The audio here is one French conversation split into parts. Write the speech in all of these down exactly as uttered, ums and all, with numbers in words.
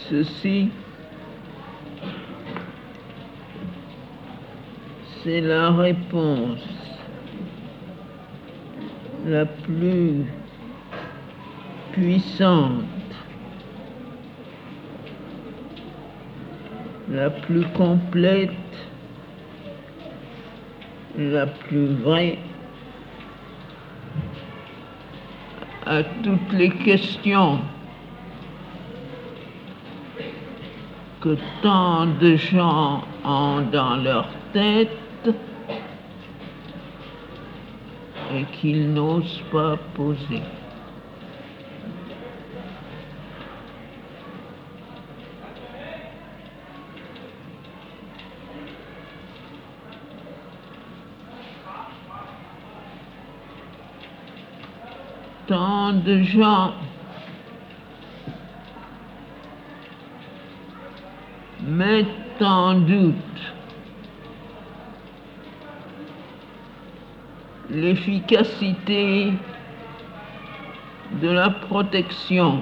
Ceci, c'est la réponse la plus puissante, la plus complète, la plus vraie à toutes les questions que tant de gens ont dans leur tête et qu'ils n'osent pas poser. Tant de gens mettent en doute l'efficacité de la protection,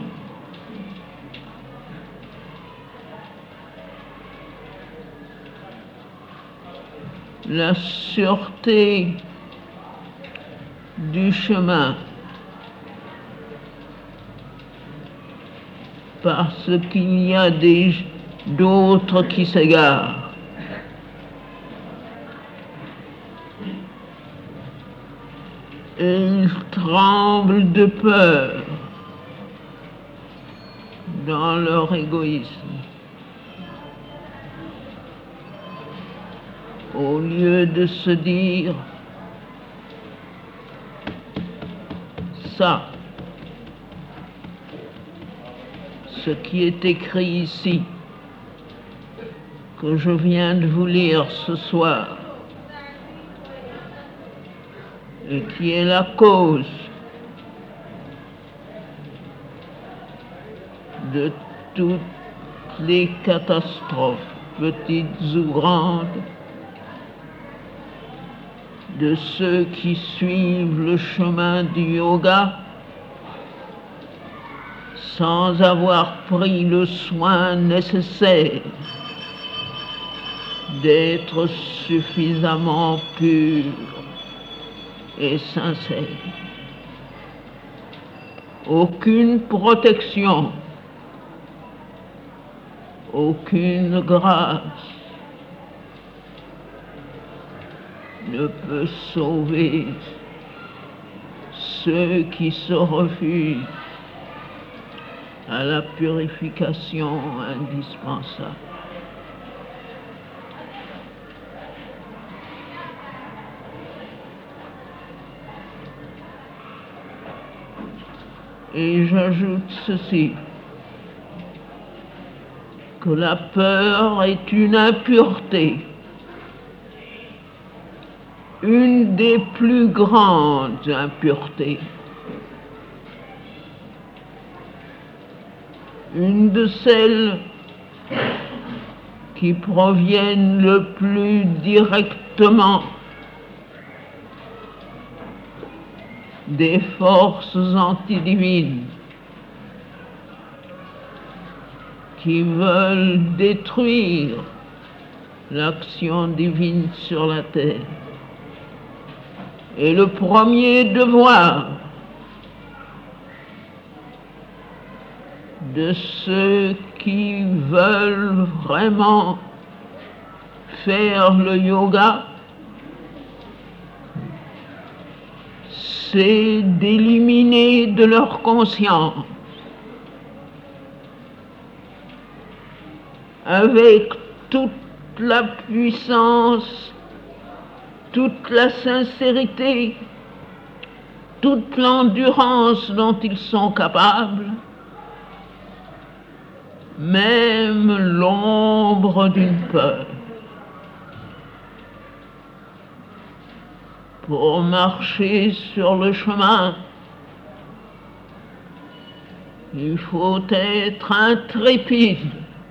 la sûreté du chemin, parce qu'il y a des d'autres qui s'égarent. Et ils tremblent de peur dans leur égoïsme. Au lieu de se dire ça, ce qui est écrit ici, que je viens de vous lire ce soir, et qui est la cause de toutes les catastrophes, petites ou grandes, de ceux qui suivent le chemin du yoga sans avoir pris le soin nécessaire d'être suffisamment pur et sincère. Aucune protection, aucune grâce ne peut sauver ceux qui se refusent à la purification indispensable. Et j'ajoute ceci, que la peur est une impureté, une des plus grandes impuretés, une de celles qui proviennent le plus directement des forces antidivines qui veulent détruire l'action divine sur la terre. Et le premier devoir de ceux qui veulent vraiment faire le yoga, c'est d'éliminer de leur conscience, avec toute la puissance, toute la sincérité, toute l'endurance dont ils sont capables, même l'ombre d'une peur. Pour marcher sur le chemin, il faut être intrépide.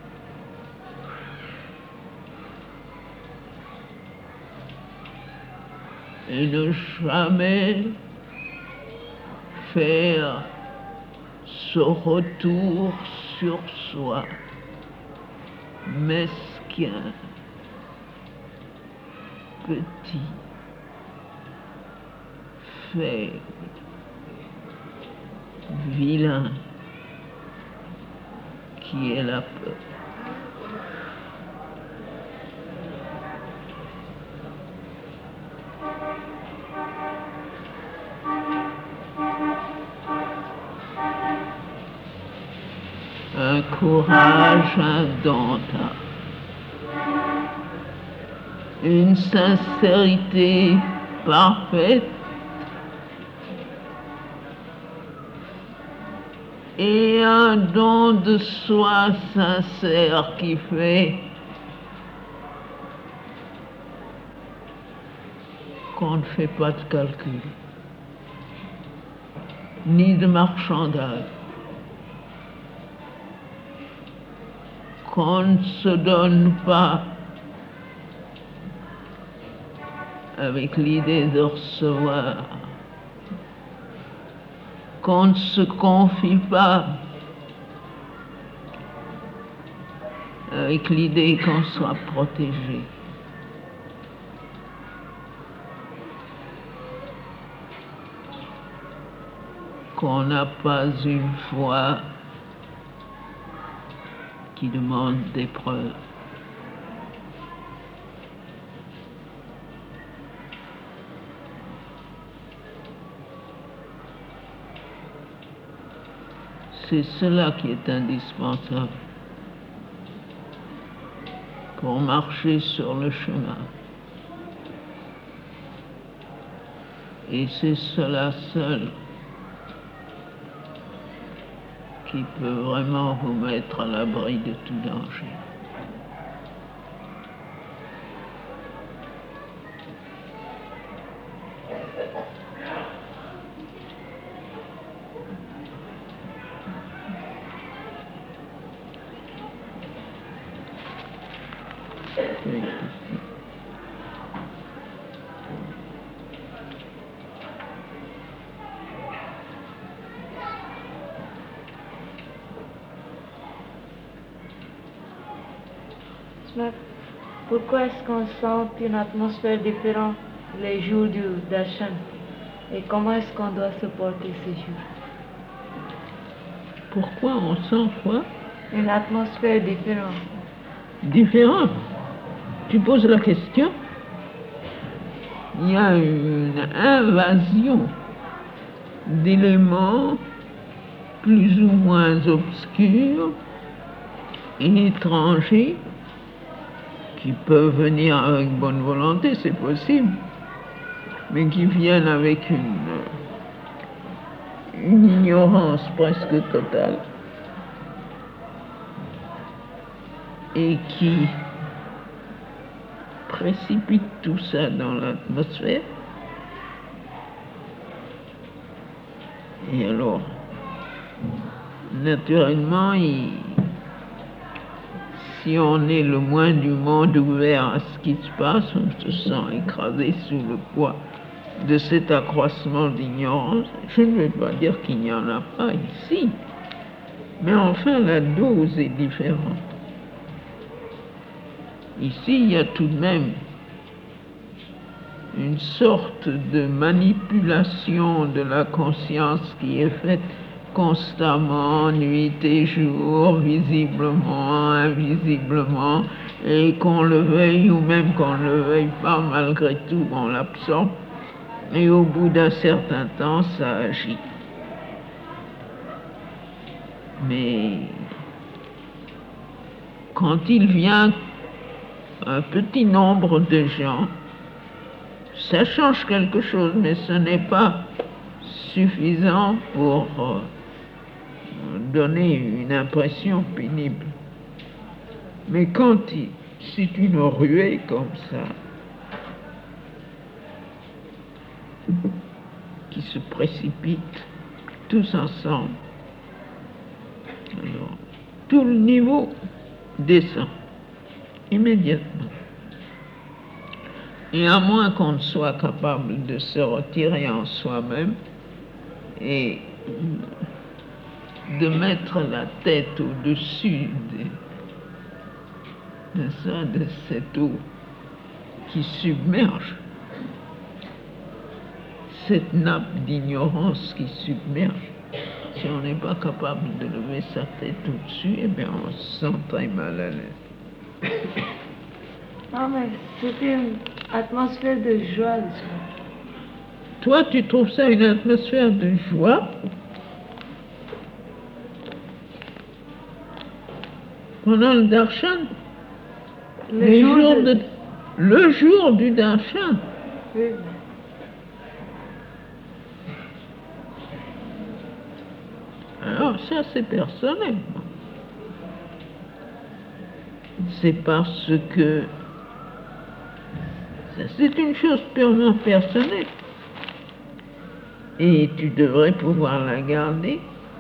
Et ne jamais faire ce retour sur soi. mesquin, petit, faible, vilain, qui est la peur. Un courage indomptable, une sincérité parfaite et un don de soi sincère qui fait qu'on ne fait pas de calcul, ni de marchandage, qu'on ne se donne pas avec l'idée de recevoir, qu'on ne se confie pas avec l'idée qu'on soit protégé. Qu'on n'a pas une foi qui demande des preuves. C'est cela qui est indispensable pour marcher sur le chemin. Et c'est cela seul qui peut vraiment vous mettre à l'abri de tout danger. Oui. Pourquoi est-ce qu'on sent une atmosphère différente les jours du darshan et comment est-ce qu'on doit se porter ces jours? Pourquoi on sent quoi? Une atmosphère différente. Différente? Tu poses la question? Il y a une invasion d'éléments plus ou moins obscurs et étrangers qui peuvent venir avec bonne volonté, c'est possible, mais qui viennent avec une, une ignorance presque totale et qui précipitent tout ça dans l'atmosphère. Et alors, naturellement, il si on est le moins du monde ouvert à ce qui se passe, on se sent écrasé sous le poids de cet accroissement d'ignorance. Je ne vais pas dire qu'il n'y en a pas ici, mais enfin la dose est différente. Ici, il y a tout de même une sorte de manipulation de la conscience qui est faite constamment, nuit et jour, visiblement, invisiblement, et qu'on le veuille ou même qu'on ne le veuille pas, malgré tout, on l'absorbe, et au bout d'un certain temps, ça agit. Mais quand il vient un petit nombre de gens, ça change quelque chose, mais ce n'est pas suffisant pour euh, donner une impression pénible. Mais quand c'est une ruée comme ça, qui se précipite tous ensemble, alors tout le niveau descend immédiatement. Et à moins qu'on ne soit capable de se retirer en soi-même et de mettre la tête au-dessus de ça, de cette eau qui submerge, cette nappe d'ignorance qui submerge. Si on n'est pas capable de lever sa tête au-dessus, eh bien on se sent très mal à l'aise. Non, mais c'était une atmosphère de joie le soir. Toi, tu trouves ça une atmosphère de joie? Pendant le darshan? Le Les jour jours de- de- Le jour du darshan? Oui. Alors ça, c'est personnel. C'est parce que ça, c'est une chose purement personnelle. Et tu devrais pouvoir la garder.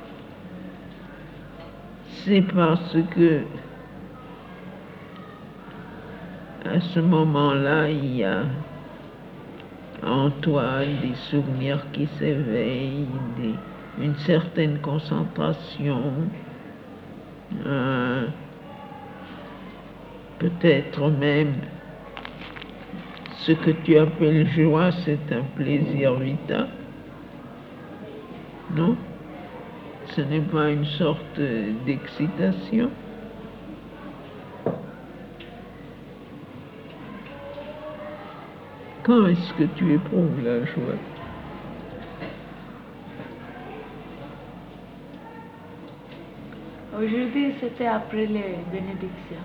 C'est parce que à ce moment-là, il y a en toi des souvenirs qui s'éveillent, des- une certaine concentration, euh, peut-être même ce que tu appelles joie, c'est un plaisir vital. Non? Ce n'est pas une sorte d'excitation. Quand est-ce que tu éprouves la joie? Aujourd'hui, c'était après les bénédictions.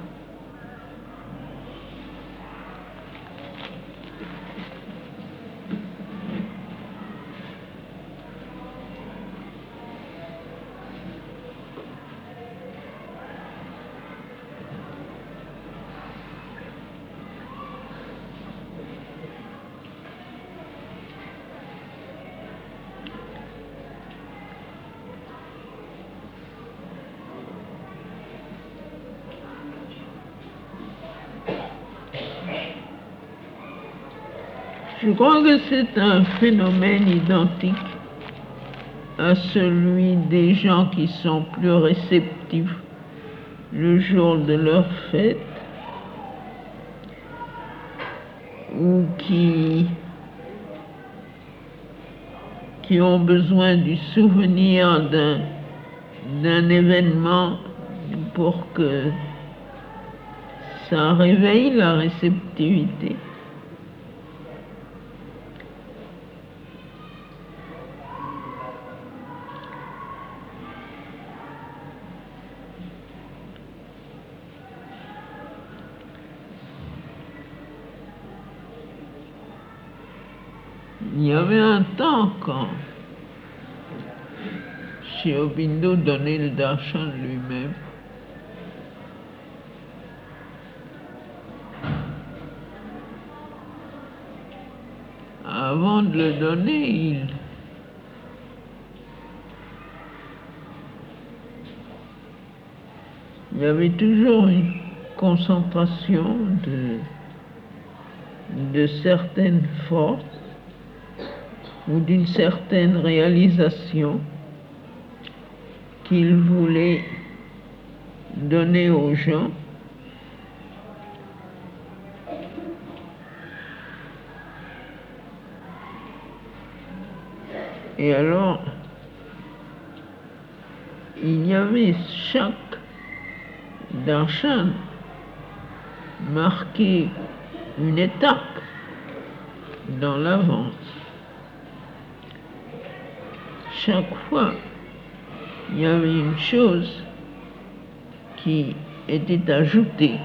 Je crois que c'est un phénomène identique à celui des gens qui sont plus réceptifs le jour de leur fête ou qui, qui ont besoin du souvenir d'un, d'un événement pour que ça réveille la réceptivité. Il y avait un temps quand Sri Aurobindo donnait le darshan lui-même. Avant de le donner, il, il y avait toujours une concentration de, de certaines forces ou d'une certaine réalisation qu'il voulait donner aux gens. Et alors, il y avait chaque darshan marqué une étape dans l'avance. Chaque fois, il y avait une chose qui était ajoutée.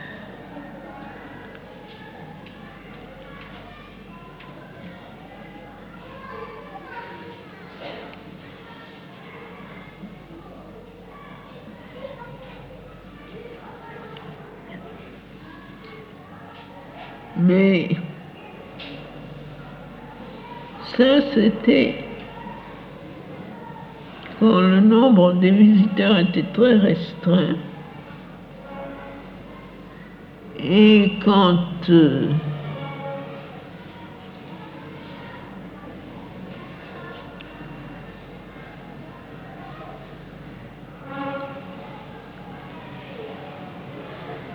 Mais ça, c'était quand le nombre des visiteurs était très restreint et quand euh,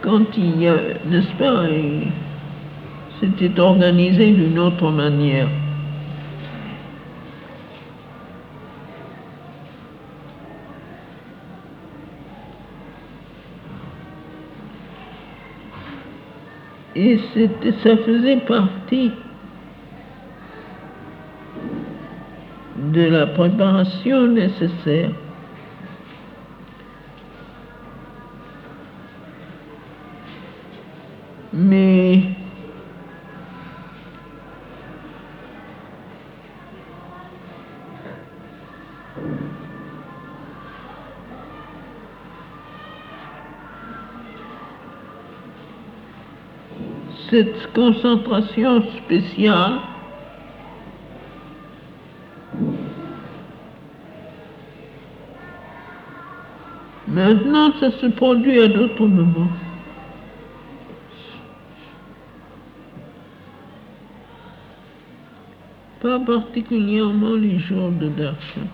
quand il y a, n'est-ce pas, c'était organisé d'une autre manière. Et c'était, ça faisait partie de la préparation nécessaire. Mais cette concentration spéciale maintenant ça se produit à d'autres moments. Pas particulièrement les jours de darshan.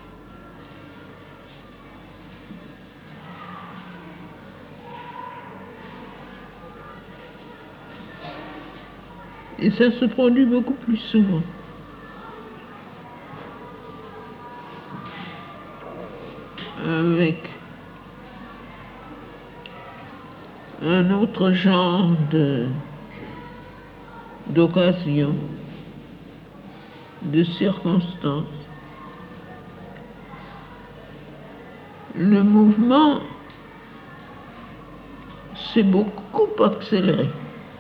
Et ça se produit beaucoup plus souvent. Avec un autre genre de d'occasion, de circonstances. Le mouvement s'est beaucoup accéléré.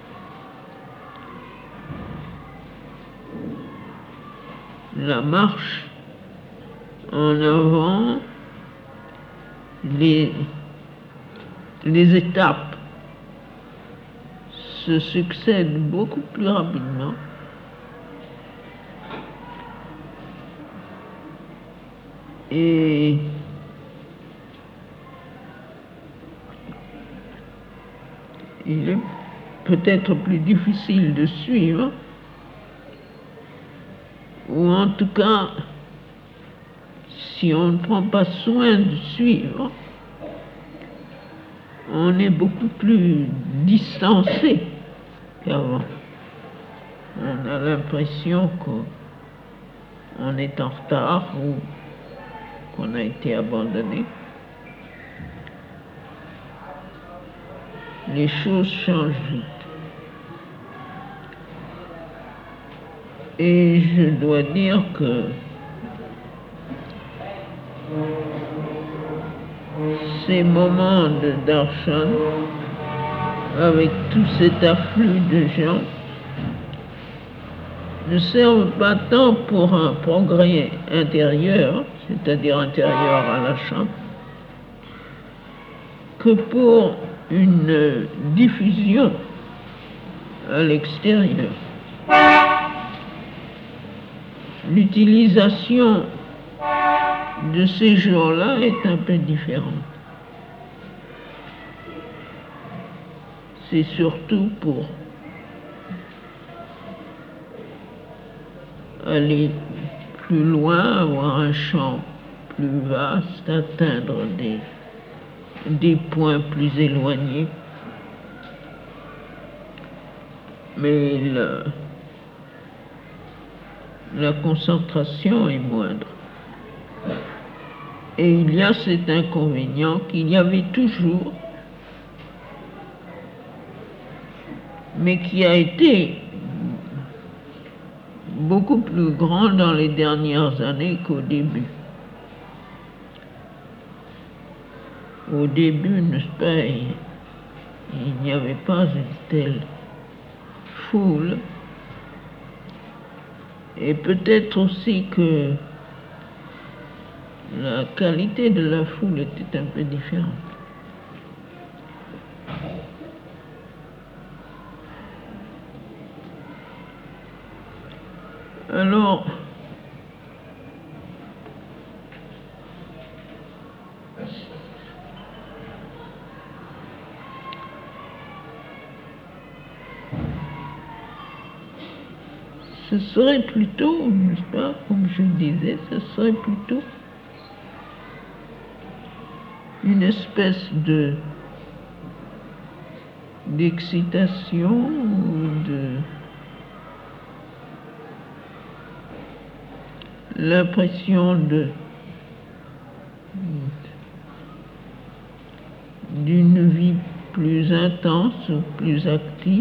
La marche en avant, les, les étapes se succèdent beaucoup plus rapidement. Et il est peut-être plus difficile de suivre, ou en tout cas, si on ne prend pas soin de suivre, on est beaucoup plus distancé qu'avant. On a l'impression qu'on est en retard ou qu'on a été abandonné. Les choses changent vite. Et je dois dire que ces moments de darshan, avec tout cet afflux de gens, ne servent pas tant pour un progrès intérieur, c'est-à-dire intérieur à l'ashram, que pour une diffusion à l'extérieur. L'utilisation de ces jours-là est un peu différente. C'est surtout pour aller plus loin, avoir un champ plus vaste, atteindre des, des points plus éloignés. Mais le, la concentration est moindre. Et il y a cet inconvénient qu'il y avait toujours, mais qui a été beaucoup plus grand dans les dernières années qu'au début. Au début, n'est-ce pas, il, il n'y avait pas une telle foule. Et peut-être aussi que la qualité de la foule était un peu différente. Alors, ce serait plutôt, n'est-ce pas, comme je le disais, ce serait plutôt une espèce de d'excitation ou de l'impression de d'une vie plus intense ou plus active.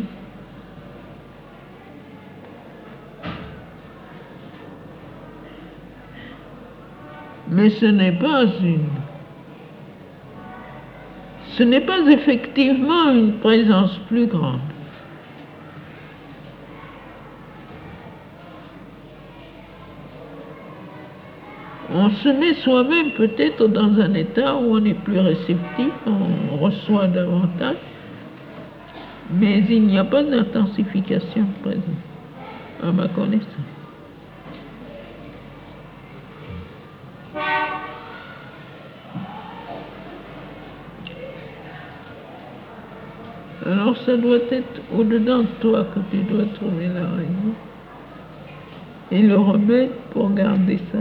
Mais ce n'est pas une... Ce n'est pas effectivement une présence plus grande. On se met soi-même peut-être dans un état où on est plus réceptif, on reçoit davantage, mais il n'y a pas d'intensification présente, à ma connaissance. Alors ça doit être au-dedans de toi que tu dois trouver la raison et le remède pour garder ça.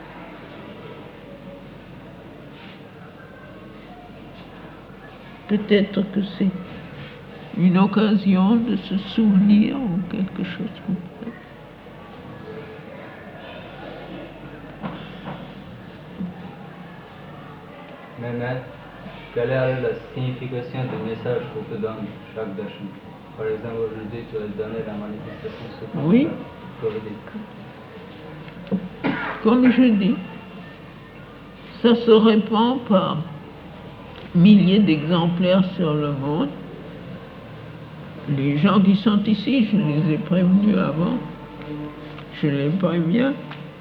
Peut-être que c'est une occasion de se souvenir ou quelque chose comme ça. Mais maître, quelle est alors la signification du message que te donne chaque darshan? Par exemple, aujourd'hui, tu as donné la manifestation suprême. Oui. Comme je dis, ça se répand par milliers d'exemplaires sur le monde. Les gens qui sont ici, je les ai prévenus avant, je les préviens.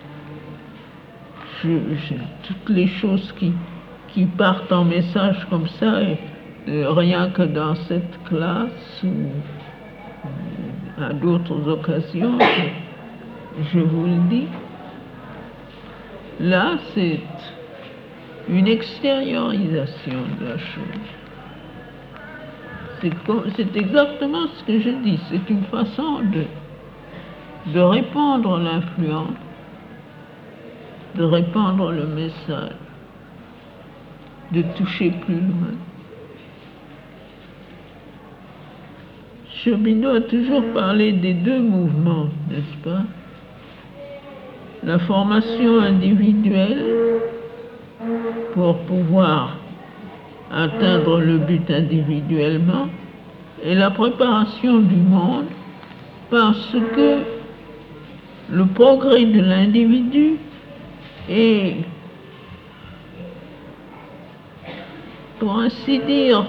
Je, je, toutes les choses qui, qui partent en message comme ça, et, et rien que dans cette classe ou à d'autres occasions, je, je vous le dis. Là, c'est une extériorisation de la chose. C'est exactement ce que je dis. C'est une façon de, de répandre l'influence, de répandre le message, de toucher plus loin. Shobino a toujours parlé des deux mouvements, n'est-ce pas? La formation individuelle pour pouvoir atteindre le but individuellement et la préparation du monde parce que le progrès de l'individu est, pour ainsi dire,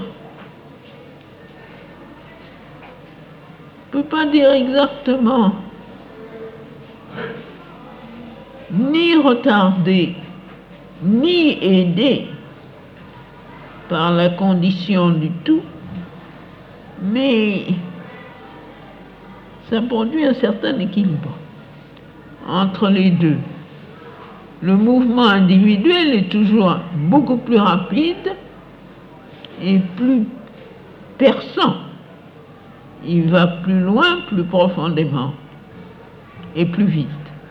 je ne peux pas dire exactement, ni retardé, ni aidé par la condition du tout, mais ça produit un certain équilibre entre les deux. Le mouvement individuel est toujours beaucoup plus rapide et plus perçant. Il va plus loin, plus profondément et plus vite.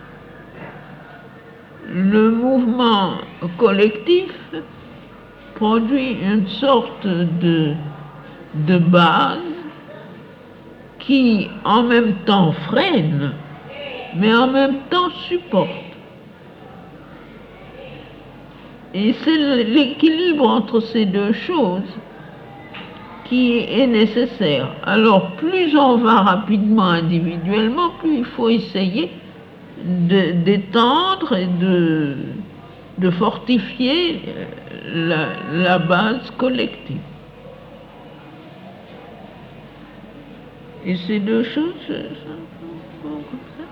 Le mouvement collectif produit une sorte de, de base qui en même temps freine, mais en même temps supporte. Et c'est l'équilibre entre ces deux choses qui est nécessaire. Alors, plus on va rapidement individuellement, plus il faut essayer d'étendre et de, de fortifier la, la base collective. Et ces deux choses sont comme ça.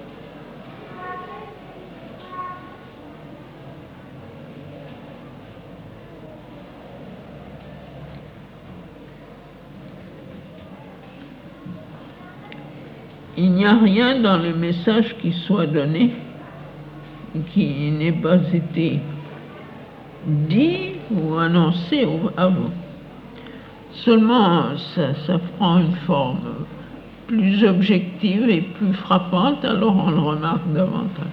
Il n'y a rien dans le message qui soit donné qui n'ait pas été dit ou annoncé avant. Seulement, ça, ça prend une forme plus objective et plus frappante, alors on le remarque davantage.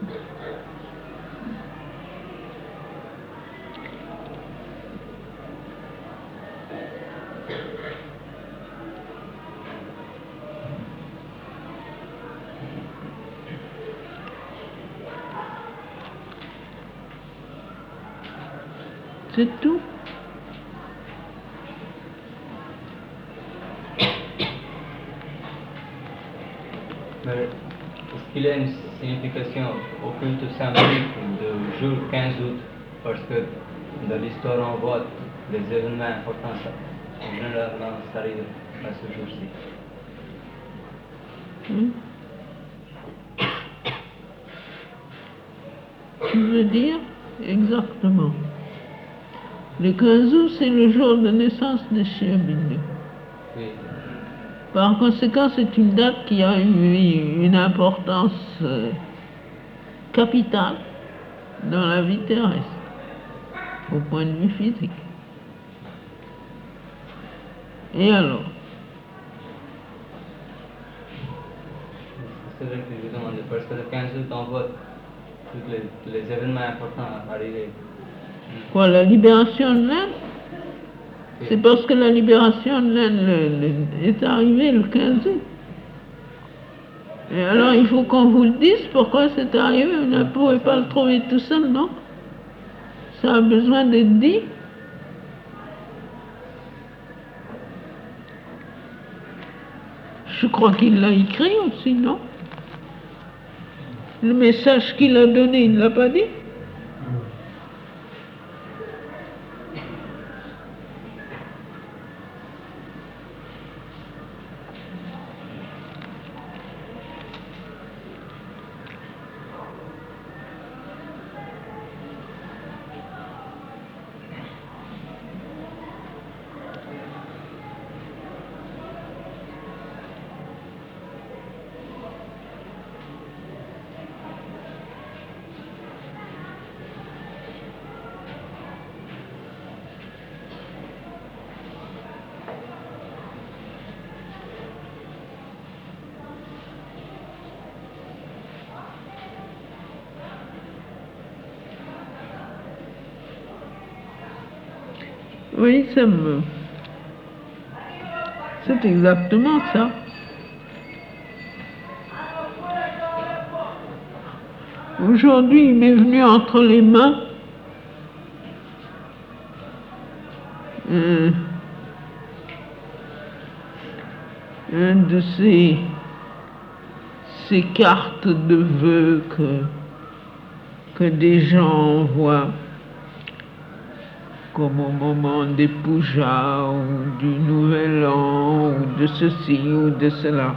C'est tout. Mais est-ce qu'il y a une signification occulte symbolique du jour quinze août? Parce que dans l'histoire, on voit les événements importants, ça, généralement, ça arrive à ce jour-ci. Hmm. Tu veux dire? Exactement. Le quinze août, c'est le jour de naissance de Sri Aurobindo. Oui. Par conséquent, c'est une date qui a eu une importance euh, capitale dans la vie terrestre, au point de vue physique. Et alors? C'est vrai que je vous demande, parce que le quinze août, on voit tous les, les événements importants arriver. Quoi, la libération de l'Inde? C'est parce que la libération de l'Inde est arrivée le quinze août. Et alors, il faut qu'on vous le dise pourquoi c'est arrivé. Vous ne pouvez pas le trouver tout seul, non? Ça a besoin d'être dit. Je crois qu'il l'a écrit aussi, non? Le message qu'il a donné, il ne l'a pas dit? Oui, ça me... C'est exactement ça. Aujourd'hui, il m'est venu entre les mains un, un de ces, ces cartes de vœux que, que des gens envoient comme au moment des pujas ou du nouvel an ou de ceci ou de cela.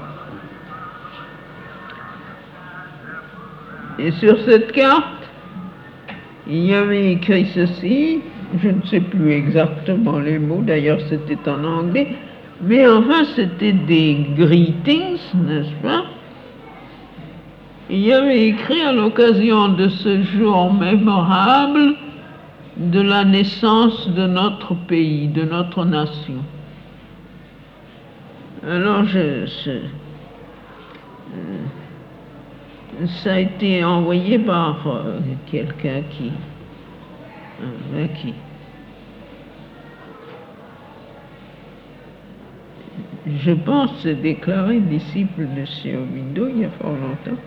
Et sur cette carte, il y avait écrit ceci, je ne sais plus exactement les mots, d'ailleurs c'était en anglais, mais enfin c'était des greetings, n'est-ce pas? Il y avait écrit à l'occasion de ce jour mémorable de la naissance de notre pays, de notre nation. Alors, je, je, euh, ça a été envoyé par euh, quelqu'un qui, euh, qui, je pense, s'est déclaré disciple de Sri Aurobindo il y a fort longtemps.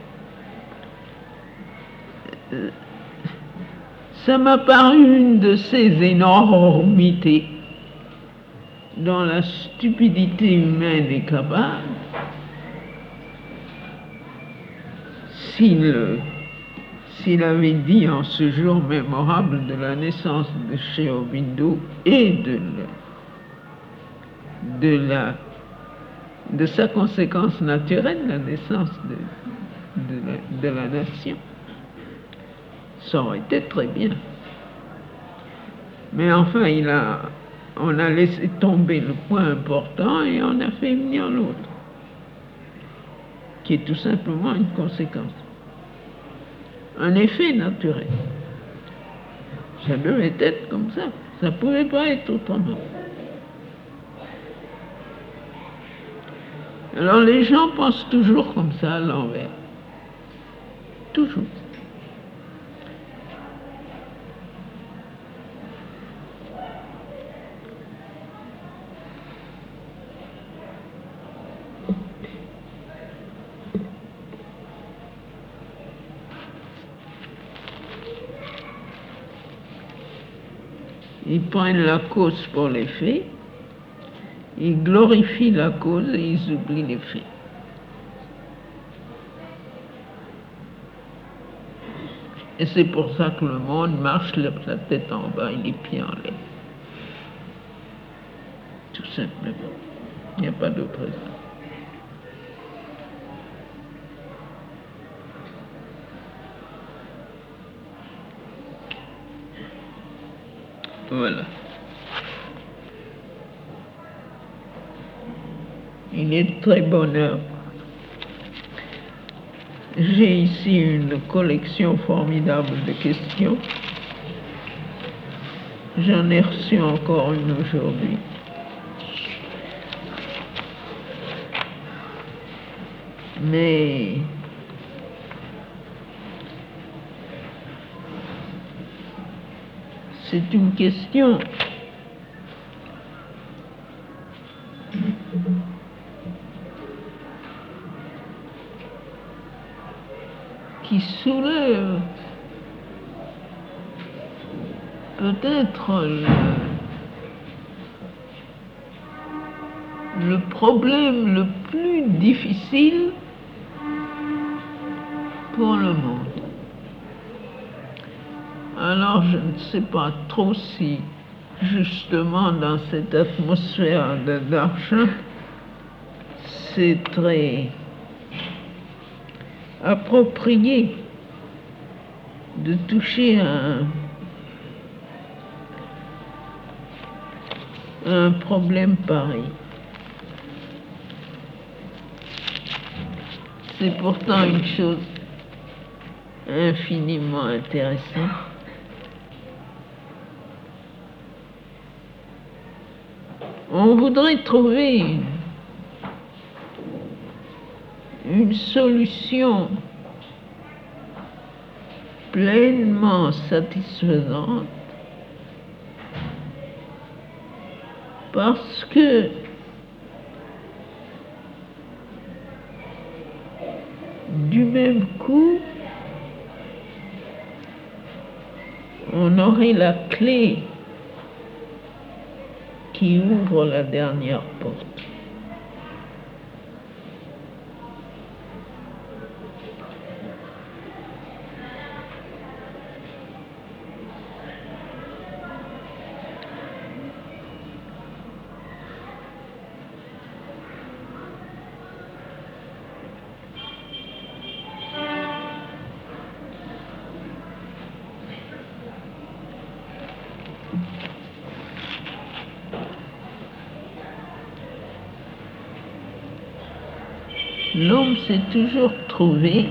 Euh, Ça m'a paru une de ces énormités dont la stupidité humaine est capable. S'il, s'il avait dit en ce jour mémorable de la naissance de Sri Aurobindo et de, la, de, la, de sa conséquence naturelle, la naissance de, de, la, de la nation, ça aurait été très bien. Mais enfin, il a, on a laissé tomber le point important et on a fait venir l'autre, qui est tout simplement une conséquence, un effet naturel. Ça devait être comme ça, ça ne pouvait pas être autrement. Alors les gens pensent toujours comme ça à l'envers. toujours. Ils prennent la cause pour les faits, ils glorifient la cause et ils oublient les faits. Et c'est pour ça que le monde marche la tête en bas et les pieds en l'air. Tout simplement. Il n'y a pas d'autre raison. Voilà. Il est de très bonne heure. J'ai ici une collection formidable de questions. J'en ai reçu encore une aujourd'hui. Mais c'est une question qui soulève peut-être le, le problème le plus difficile pour le monde. Alors je ne sais pas trop si justement dans cette atmosphère de Darshan, c'est très approprié de toucher à un, un problème pareil. C'est pourtant une chose infiniment intéressante. On voudrait trouver une, une solution pleinement satisfaisante parce que du même coup, on aurait la clé qui ouvre la dernière porte. L'homme s'est toujours trouvé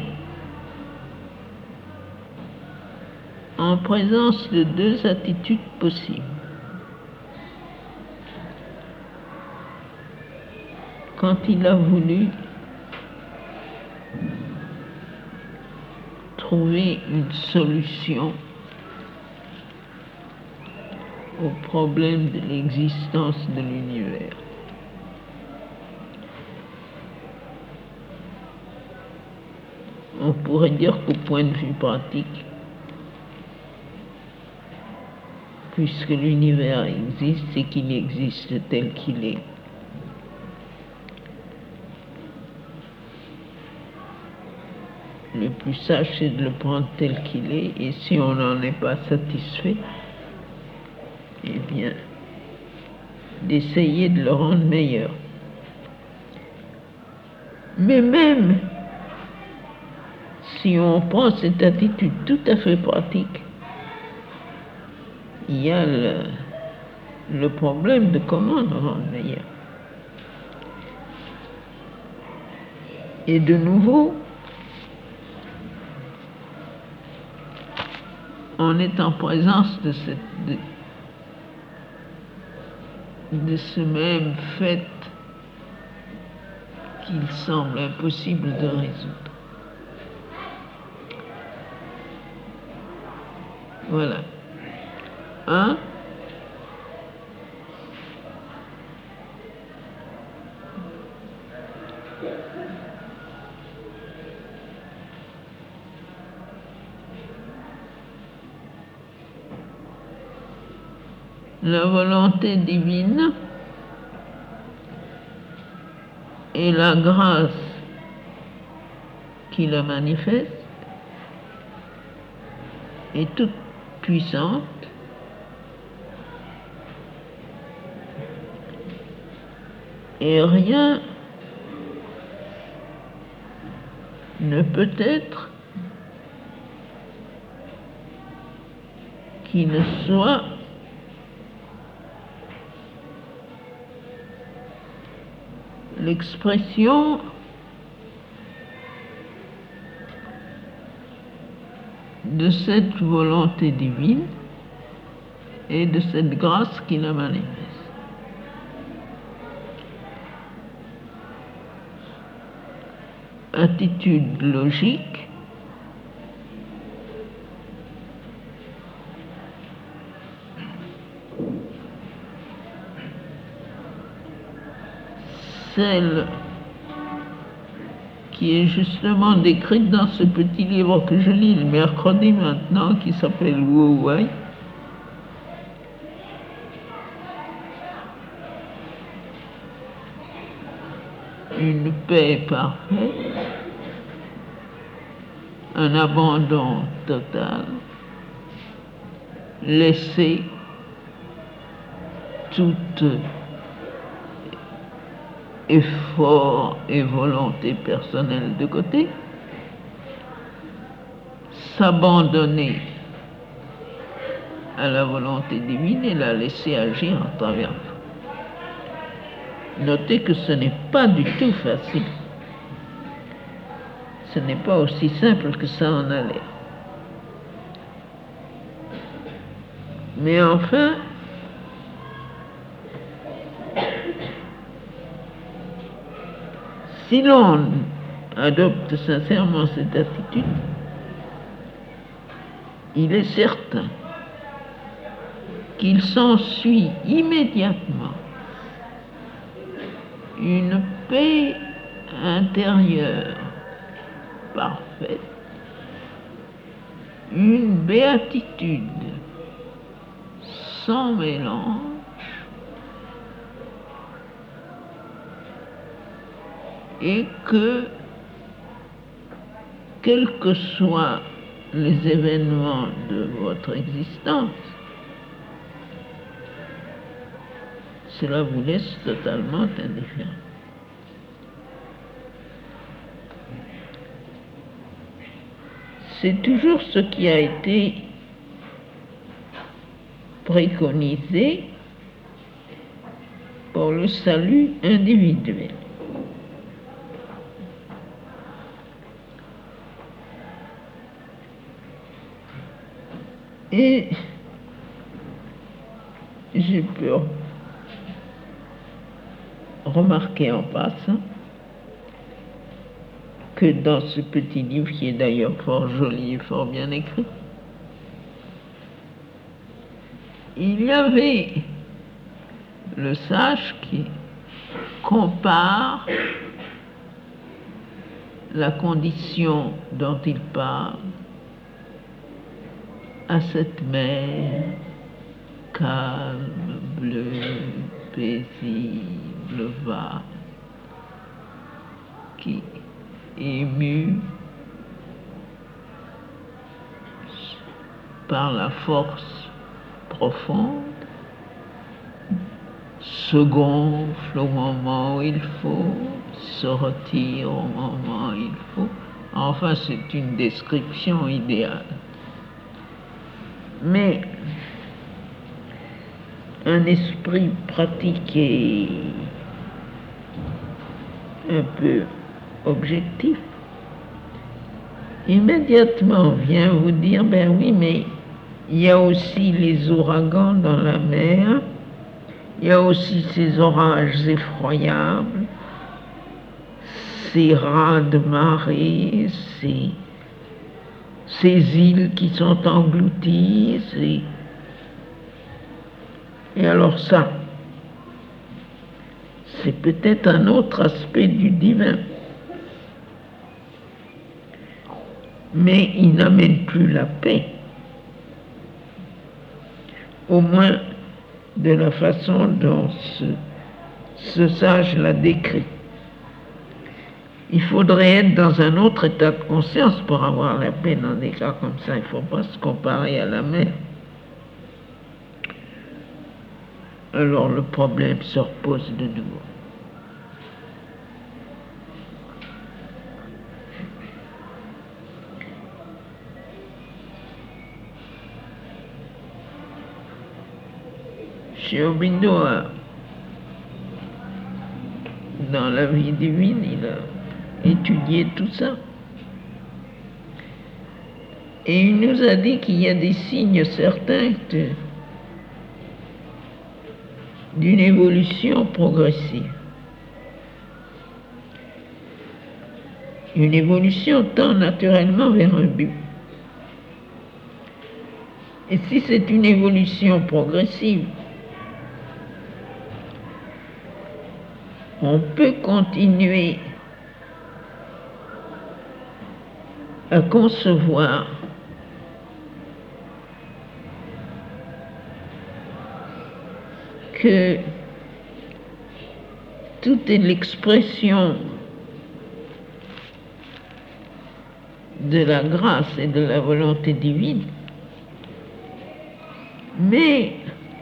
en présence de deux attitudes possibles. Quand il a voulu trouver une solution au problème de l'existence de l'univers. On pourrait dire qu'au point de vue pratique, puisque l'univers existe, c'est qu'il existe tel qu'il est. Le plus sage, c'est de le prendre tel qu'il est, et si on n'en est pas satisfait, eh bien, d'essayer de le rendre meilleur. Mais même si on prend cette attitude tout à fait pratique, il y a le, le problème de comment le rendre meilleur. Et de nouveau, on est en présence de, cette, de, de ce même fait qu'il semble impossible de résoudre. Voilà. Hein? La volonté divine et la grâce qui la manifeste est toute puissante et rien ne peut être qui ne soit l'expression de cette volonté divine et de cette grâce qui la manifeste. Attitude logique, celle qui est justement décrite dans ce petit livre que je lis le mercredi maintenant, qui s'appelle Wu Wei. Une paix parfaite, un abandon total, laisser toute effort et volonté personnelle de côté, s'abandonner à la volonté divine et la laisser agir à travers nous. Notez que ce n'est pas du tout facile. Ce n'est pas aussi simple que ça en a l'air. Mais enfin, si l'on adopte sincèrement cette attitude, il est certain qu'il s'ensuit immédiatement une paix intérieure parfaite, une béatitude sans mélange, et que, quels que soient les événements de votre existence, cela vous laisse totalement indifférent. C'est toujours ce qui a été préconisé pour le salut individuel. Et je peux remarquer en passant que dans ce petit livre, qui est d'ailleurs fort joli et fort bien écrit, il y avait le sage qui compare la condition dont il parle à cette mer calme, bleue, paisible, vague, qui, ému par la force profonde, se gonfle au moment où il faut, se retire au moment où il faut. Enfin, c'est une description idéale. Mais un esprit pratiqué, un peu objectif, immédiatement vient vous dire, ben oui, mais il y a aussi les ouragans dans la mer, il y a aussi ces orages effroyables, ces raz de marée, ces, ces îles qui sont englouties. Et, et alors ça, c'est peut-être un autre aspect du divin. Mais il n'amène plus la paix. Au moins de la façon dont ce, ce sage l'a décrit. Il faudrait être dans un autre état de conscience pour avoir la paix dans des cas comme ça. Il ne faut pas se comparer à la mer. Alors le problème se repose de nouveau. Sri Aurobindo a, dans la vie divine, il a étudié tout ça. Et il nous a dit qu'il y a des signes certains de, d'une évolution progressive. Une évolution tend naturellement vers un but. Et si c'est une évolution progressive, on peut continuer à concevoir que tout est l'expression de la grâce et de la volonté divine, mais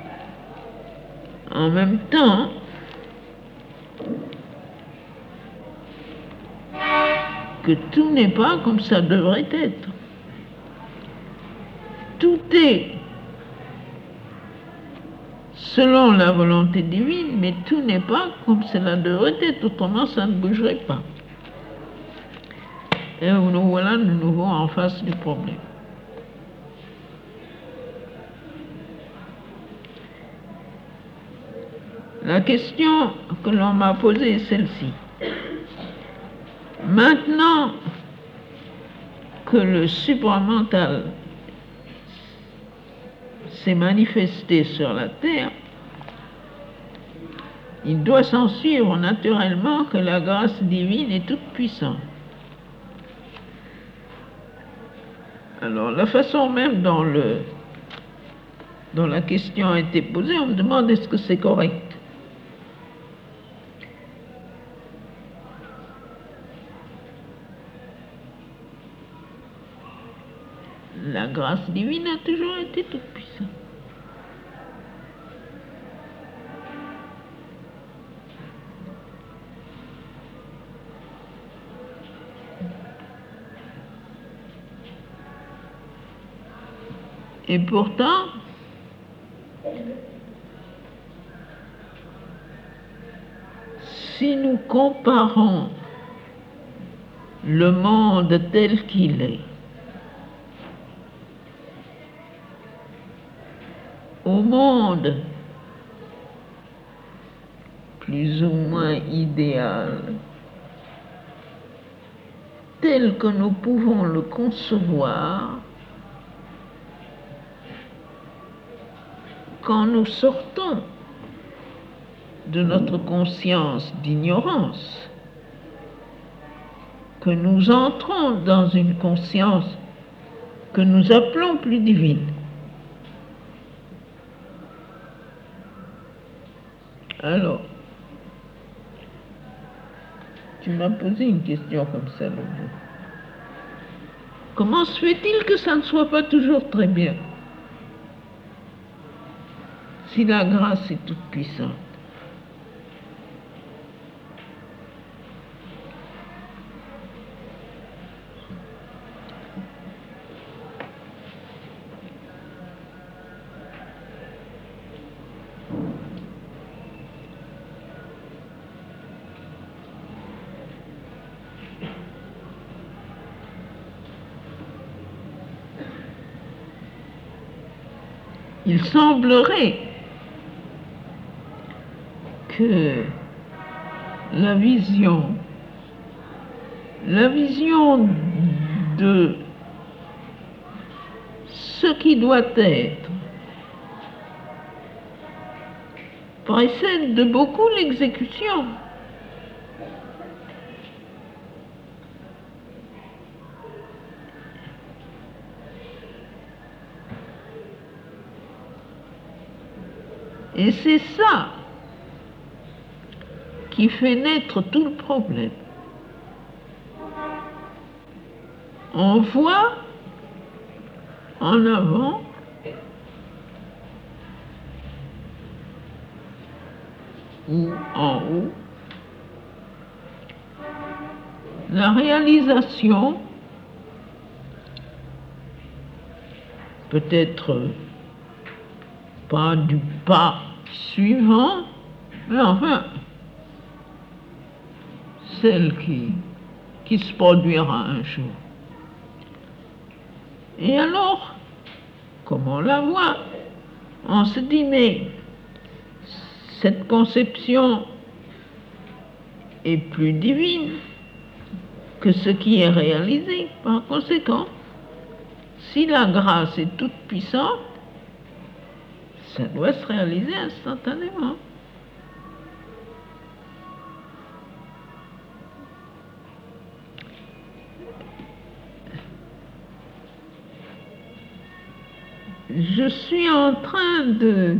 en même temps, que tout n'est pas comme ça devrait être. Tout est selon la volonté divine, mais tout n'est pas comme cela devrait être, autrement ça ne bougerait pas. Et nous voilà de nouveau en face du problème. La question que l'on m'a posée est celle-ci. Maintenant que le supramental s'est manifesté sur la terre, il doit s'en suivre naturellement que la grâce divine est toute puissante. Alors, la façon même dont, le, dont la question a été posée, on me demande est-ce que c'est correct. La grâce divine a toujours été toute puissante. Et pourtant, si nous comparons le monde tel qu'il est au monde plus ou moins idéal, tel que nous pouvons le concevoir, quand nous sortons de notre conscience d'ignorance, que nous entrons dans une conscience que nous appelons plus divine. Alors, tu m'as posé une question comme ça l'autre jour. Comment se fait-il que ça ne soit pas toujours très bien, si la grâce est toute puissante? Il semblerait que la vision, la vision de qui doit être précède de beaucoup l'exécution. Et c'est ça qui fait naître tout le problème. On voit en avant ou en haut la réalisation peut-être pas du pas suivant, mais enfin celle qui, qui se produira un jour. Et alors, comme on la voit, on se dit, mais cette conception est plus divine que ce qui est réalisé. Par conséquent, si la grâce est toute puissante, ça doit se réaliser instantanément. Je suis en train de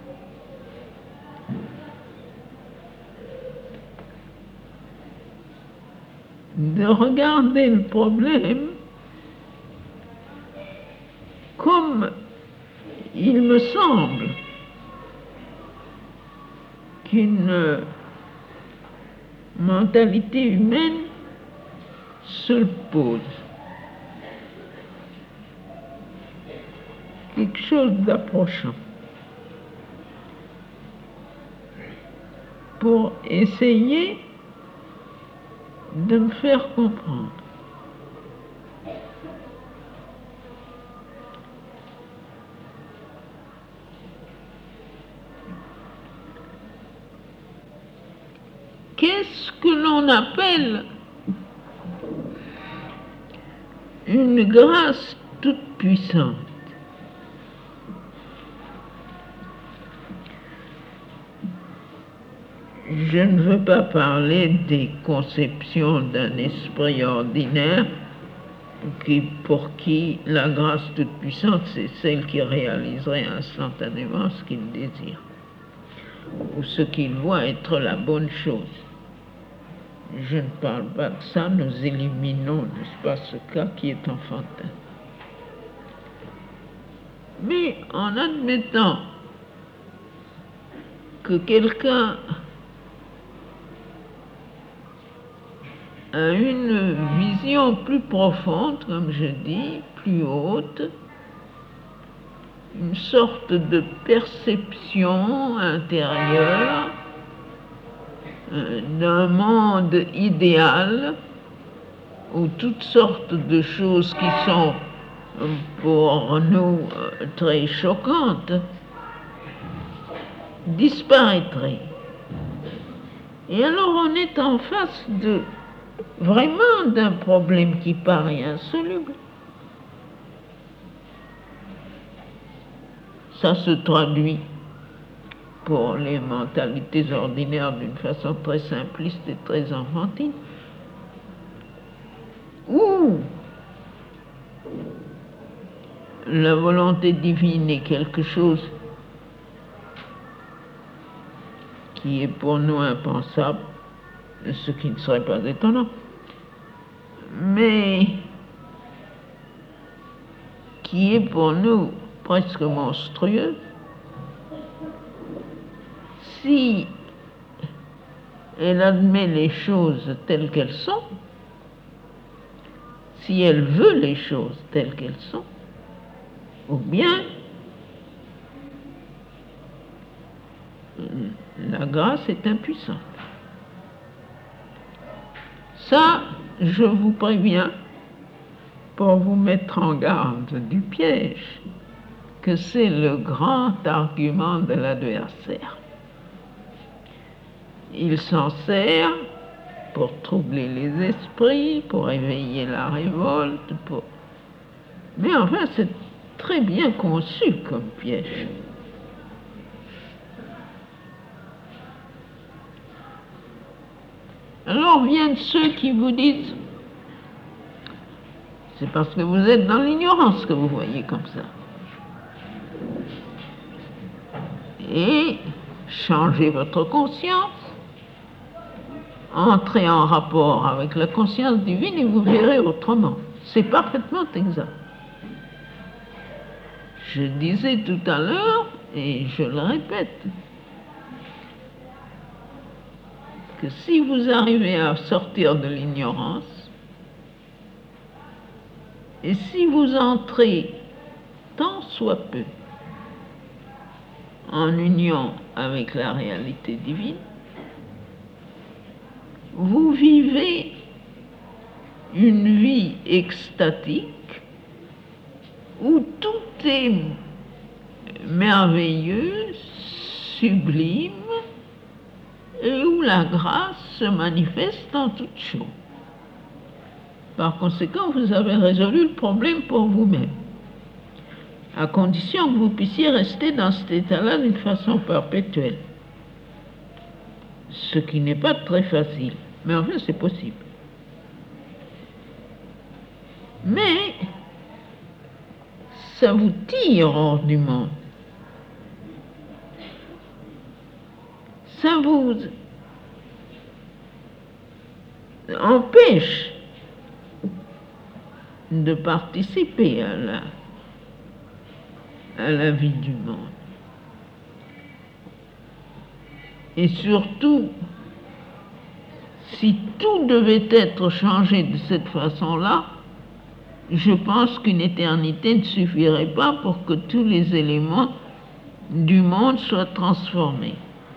de regarder le problème comme il me semble qu'une mentalité humaine se le pose. Quelque chose d'approchant pour essayer de me faire comprendre. Qu'est-ce que l'on appelle une grâce toute puissante? Je ne veux pas parler des conceptions d'un esprit ordinaire qui, pour qui la grâce toute puissante, c'est celle qui réaliserait instantanément ce qu'il désire, ou ce qu'il voit être la bonne chose. Je ne parle pas de ça, nous éliminons, n'est-ce pas, ce cas qui est enfantin. Mais en admettant que quelqu'un a une vision plus profonde, comme je dis, plus haute, une sorte de perception intérieure d'un monde idéal où toutes sortes de choses qui sont pour nous très choquantes disparaîtraient. Et alors on est en face de vraiment d'un problème qui paraît insoluble. Ça se traduit pour les mentalités ordinaires d'une façon très simpliste et très enfantine. Ou la volonté divine est quelque chose qui est pour nous impensable, ce qui ne serait pas étonnant, mais qui est pour nous presque monstrueux. Si elle admet les choses telles qu'elles sont, si elle veut les choses telles qu'elles sont, ou bien la grâce est impuissante. Ça, je vous préviens, pour vous mettre en garde du piège, que c'est le grand argument de l'adversaire. Il s'en sert pour troubler les esprits, pour éveiller la révolte, pour... mais enfin, c'est très bien conçu comme piège. Alors viennent ceux qui vous disent, c'est parce que vous êtes dans l'ignorance que vous voyez comme ça. Et changez votre conscience, entrez en rapport avec la conscience divine et vous verrez autrement. C'est parfaitement exact. Je disais tout à l'heure, et je le répète, que si vous arrivez à sortir de l'ignorance, et si vous entrez tant soit peu en union avec la réalité divine, vous vivez une vie extatique où tout est merveilleux, sublime, et où la grâce se manifeste en toutes choses. Par conséquent, vous avez résolu le problème pour vous-même, à condition que vous puissiez rester dans cet état-là d'une façon perpétuelle. Ce qui n'est pas très facile, mais enfin c'est possible. Mais ça vous tire hors du monde. Ça vous empêche de participer à la, à la vie du monde. Et surtout, si tout devait être changé de cette façon-là, je pense qu'une éternité ne suffirait pas pour que tous les éléments du monde soient transformés.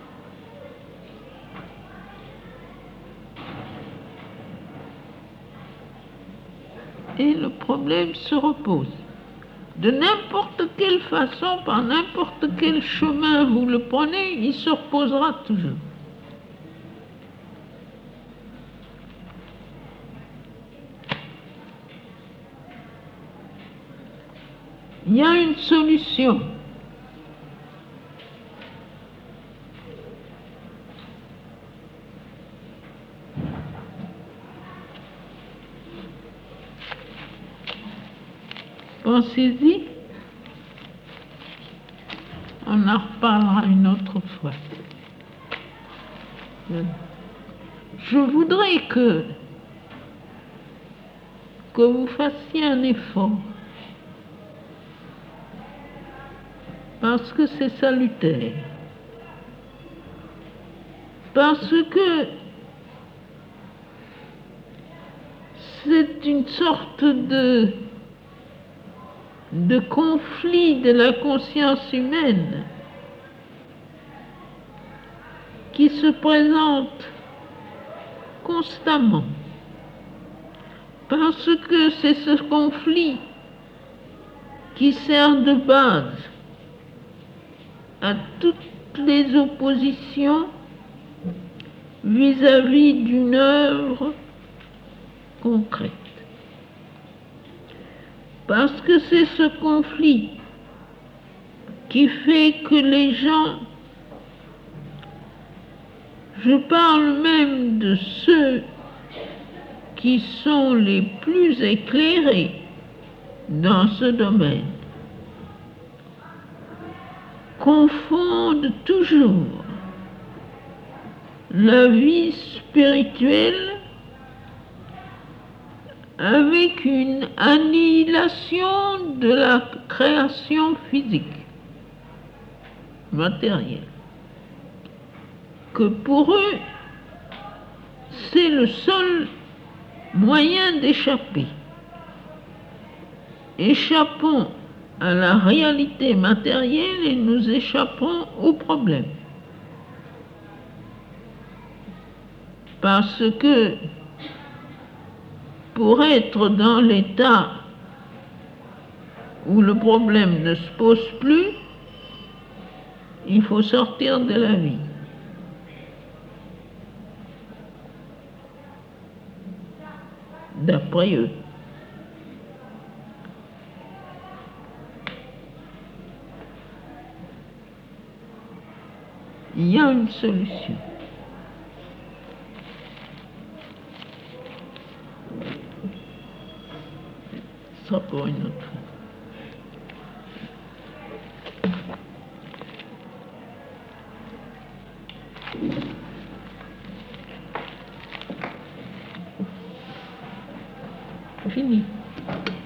Et le problème se repose. De n'importe quelle façon, par n'importe quel chemin vous le prenez, il se reposera toujours. Il y a une solution. Pensez-y. On en reparlera une autre fois. Je voudrais que, que vous fassiez un effort. Parce que c'est salutaire. Parce que c'est une sorte de, de conflit de la conscience humaine qui se présente constamment. Parce que c'est ce conflit qui sert de base à toutes les oppositions vis-à-vis d'une œuvre concrète. Parce que c'est ce conflit qui fait que les gens, je parle même de ceux qui sont les plus éclairés dans ce domaine, confondent toujours la vie spirituelle avec une annihilation de la création physique, matérielle, que pour eux, c'est le seul moyen d'échapper. Échappons à la réalité matérielle et nous échappons au problème. Parce que pour être dans l'état où le problème ne se pose plus, il faut sortir de la vie. D'après eux. Il y a une solution. Ça pour une autre fois. Fini.